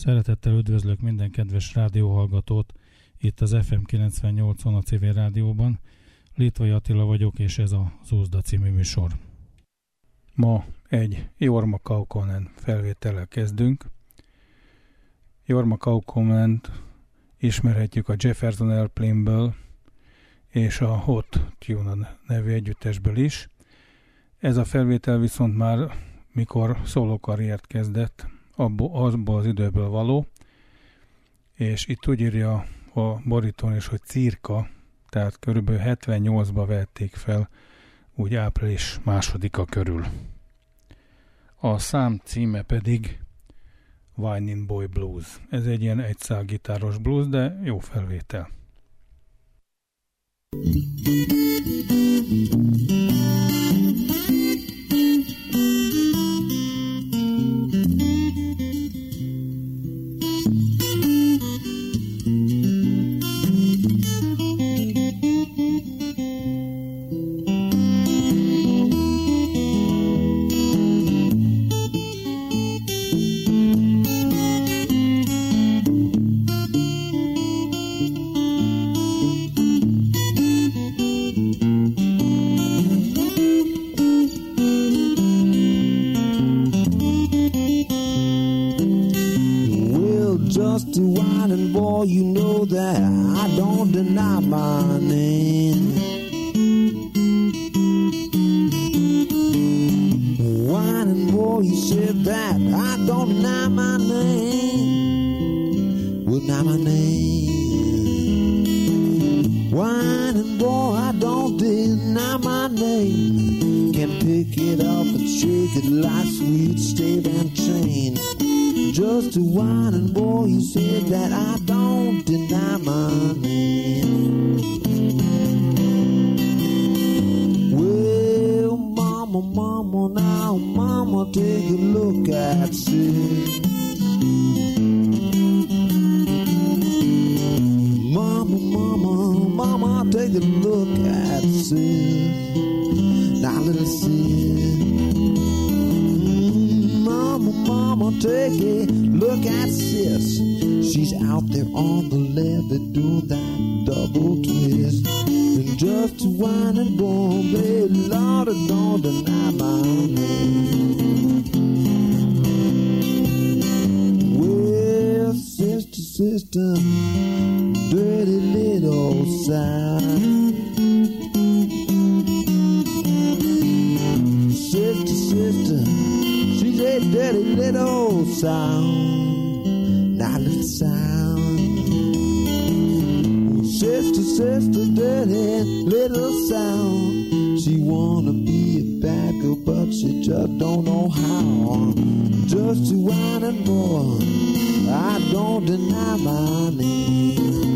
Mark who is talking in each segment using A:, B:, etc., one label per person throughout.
A: Szeretettel üdvözlök minden kedves rádióhallgatót itt az FM 98-on a CV rádióban. Litvai Attila vagyok, és ez az Uzda című műsor. Ma egy Jorma Kaukonen felvétellel kezdünk. Jorma Kaukonent ismerhetjük a Jefferson Airplane-ből és a Hot Tune nevű együttesből is. Ez a felvétel viszont már mikor szólókarriert kezdett, abból az időből való, és itt úgy írja a borítón is, hogy cirka, tehát körülbelül 78-ba vették fel, úgy április 2-a körül. A szám címe pedig Whining Boy Blues. Ez egy ilyen egyszálgitáros blues, de jó felvétel.
B: Just a whining boy, you know that I don't deny my name. Whining boy, you said that I don't deny my name. Well, not my name. Whining boy, I don't deny my name. Can pick it up and shake it like sweet state and chain. Just a whining boy, you said that I don't deny my name. Well, mama, mama, now mama, take a look at sis. Mama, mama, mama, take a look at sis. Now little sis. Mama, take a look at sis. She's out there on the levee doing that double twist. And just a whining boy, baby, Lord, don't deny my name. Well, sister, sister, dirty little side. Sister, sister, she's a dirty little sound, not little sound. Sister, sister, dirty little sound. She wanna be a bad girl, but she just don't know how. Just a whining boy, I don't deny my name.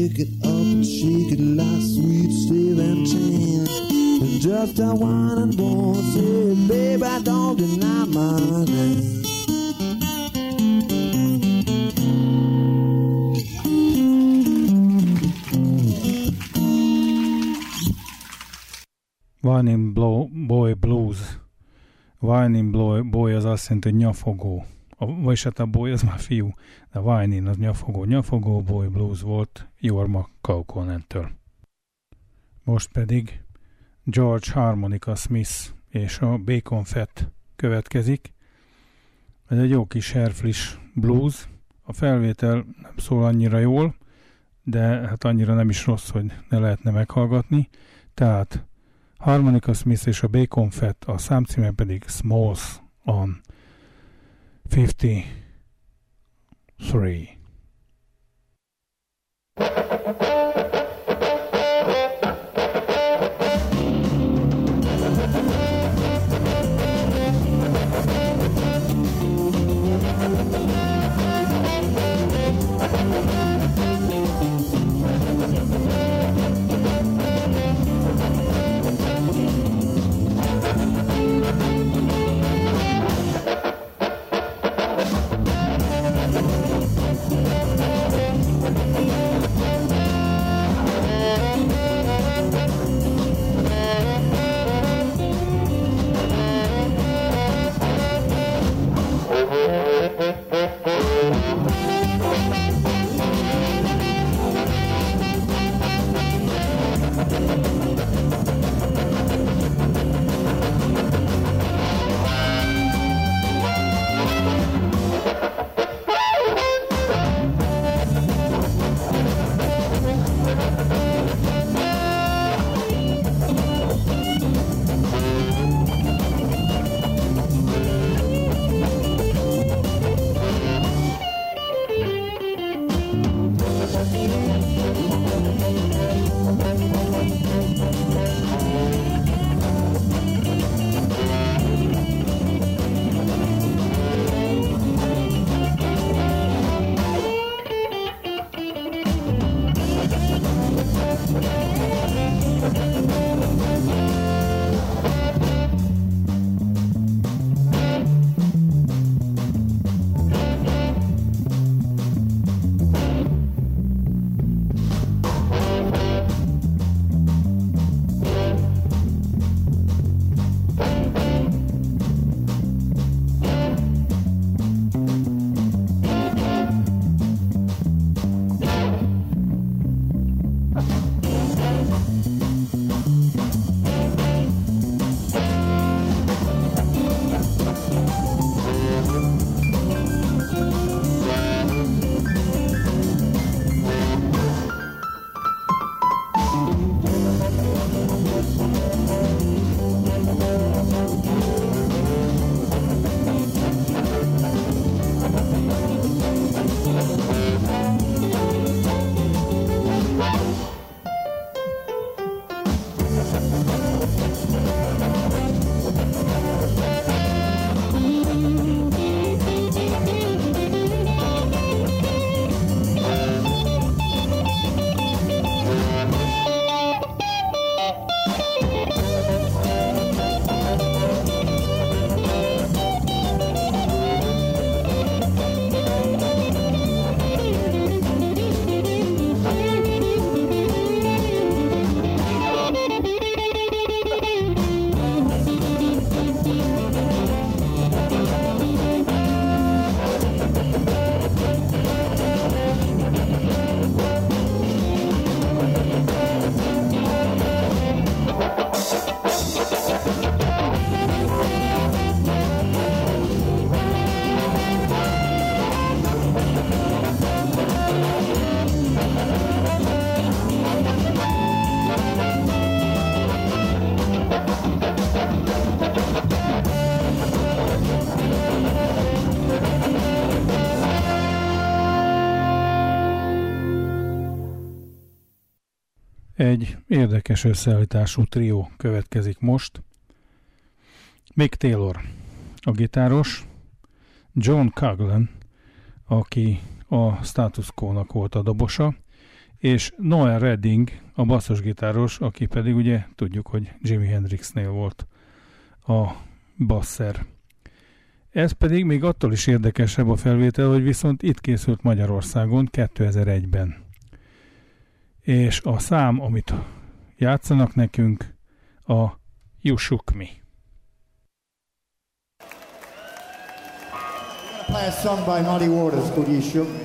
B: pick it up and shake it like sweet steering chain. And just a wine and bone, say, baby, don't deny my name.
A: Whining Boy Blues. Whining Boy az azt jelenti, hogy nyafogó. Vagyis hát a boy az már fiú, de whining az nyafogó Boy Blues volt Jorma Kaukonen-től. Most pedig George Harmonica Smith és a Bacon Fat következik. Ez egy jó kis herflis blues. A felvétel nem szól annyira jól, de hát annyira nem is rossz, hogy ne lehetne meghallgatni. Tehát Harmonica Smith és a Bacon Fat, a számcíme pedig Smalls on 53. Egy érdekes összeállítású trió következik most. Mick Taylor, a gitáros, John Coughlan, aki a Status Quo-nak volt a dobosa, és Noel Redding, a basszusgitáros, aki pedig ugye tudjuk, hogy Jimi Hendrixnél volt a basszer. Ez pedig még attól is érdekesebb a felvétel, hogy viszont itt készült Magyarországon 2001-ben. És a szám, amit játszanak nekünk, a You Shook Me.
C: Play a song by Muddy Waters called You Shook Me.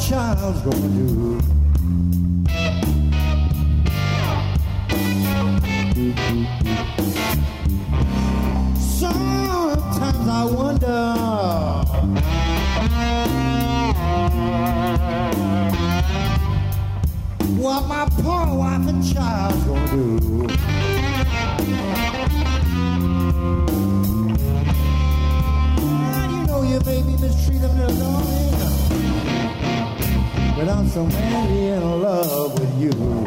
B: child's gonna do. Sometimes I wonder what my poor wife and child's gonna do. You know you baby mistreat them, little darling, but I'm so madly in love with you.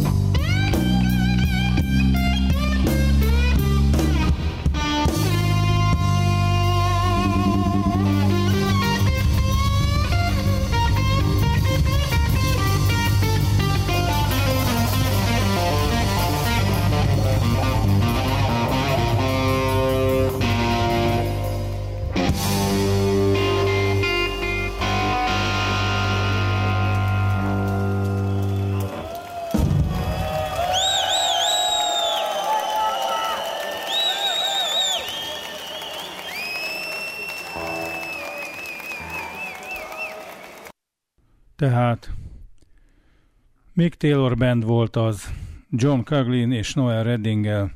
A: Tehát Mick Taylor Band volt az, John Coughlin és Noel Reddinggel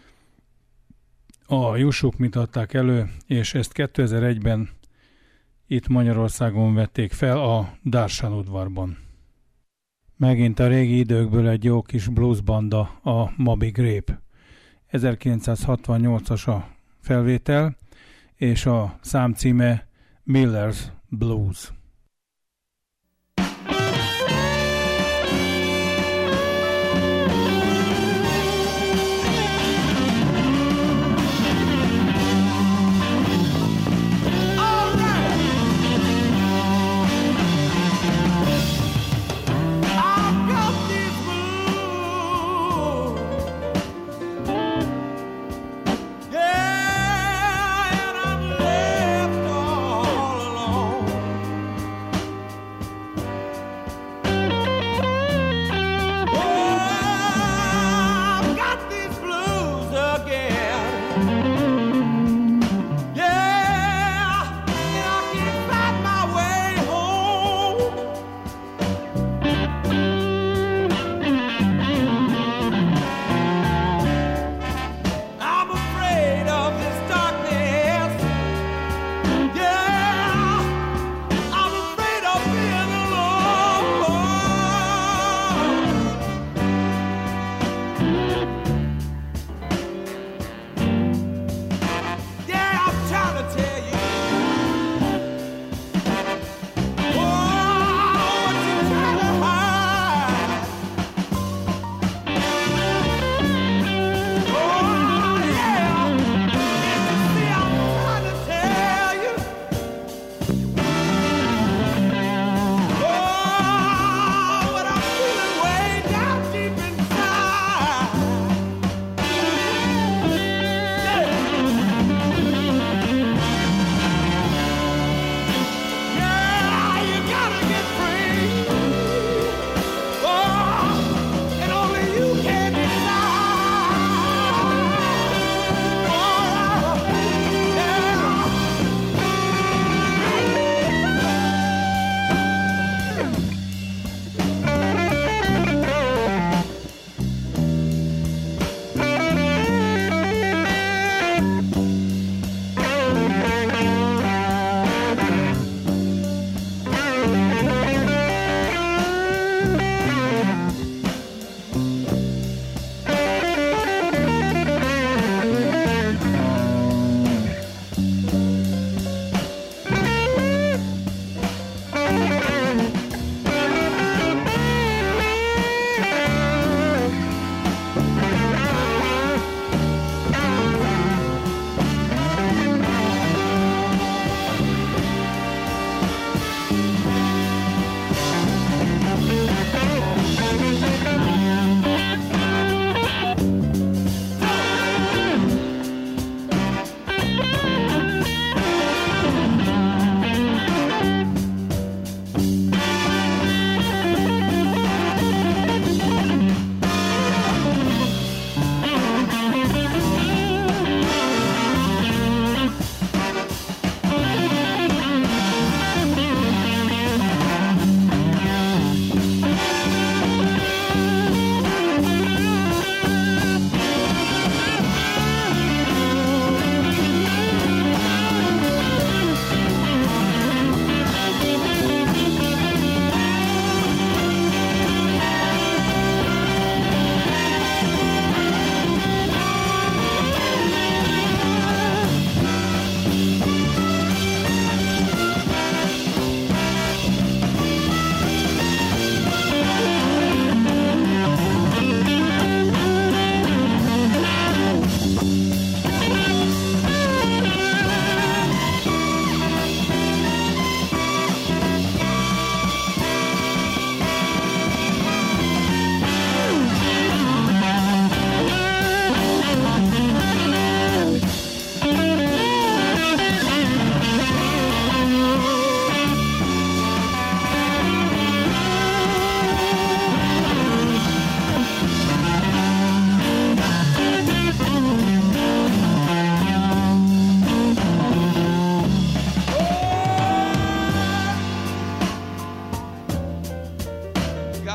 A: a Jussuk adták elő, és ezt 2001-ben itt Magyarországon vették fel a Darshan udvarban. Megint a régi időkből egy jó kis bluesbanda, a Moby Grape. 1968-as a felvétel, és a szám címe Miller's Blues.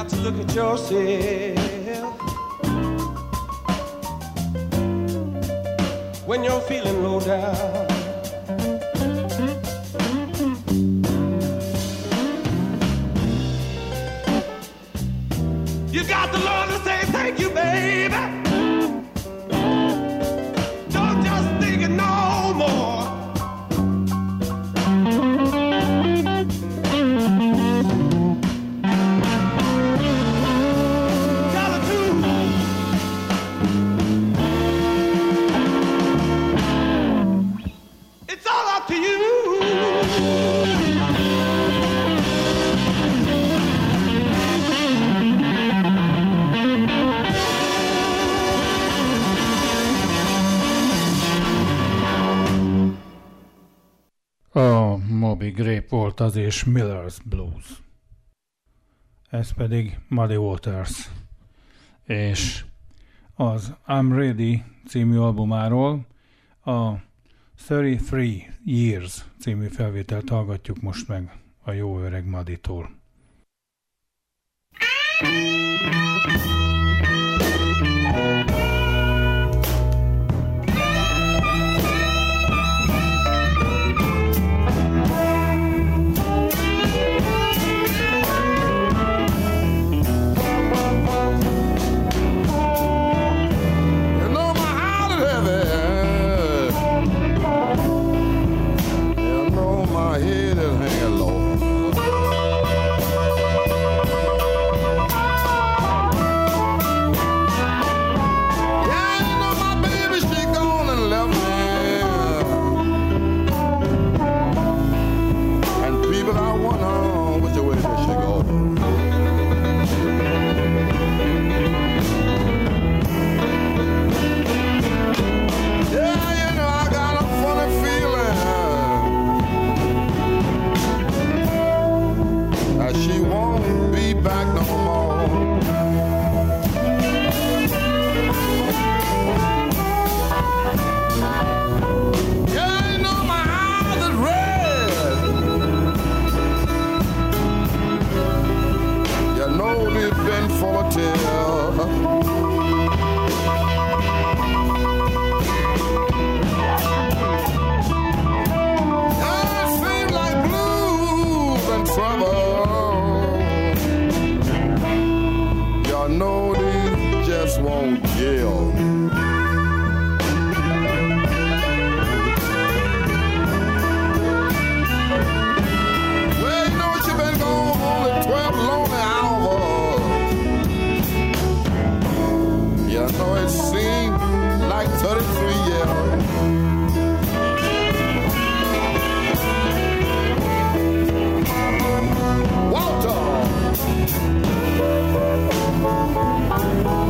D: got to look at yourself. When you're feeling low down, you got the Lord to say thank you, baby. Don't just think it no more. Tell the truth. It's all up to you.
A: A Moby Grape volt az, és Miller's Blues. Ez pedig Muddy Waters. És az I'm Ready című albumáról a 33 Years című felvételt hallgatjuk most meg a jó öreg Muddy-tól.
E: Walter!